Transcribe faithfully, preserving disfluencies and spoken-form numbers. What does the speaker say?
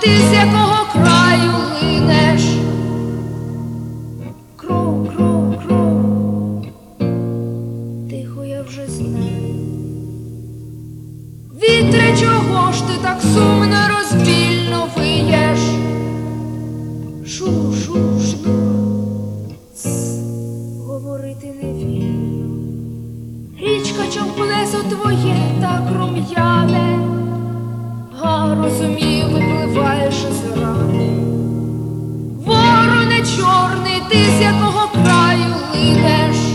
ти з якого краю линеш? Кров, кров, кров, тихо я вже знаю. Вітре, чого ж ти так сумно, розбільно виєш? Шу, шу, шнур, цс, говорити не вільно. Річка, чом плесо твоє так рум'яне, а розумію, випливаєш із рани. Вороне чорний, ти з якого краю линеш?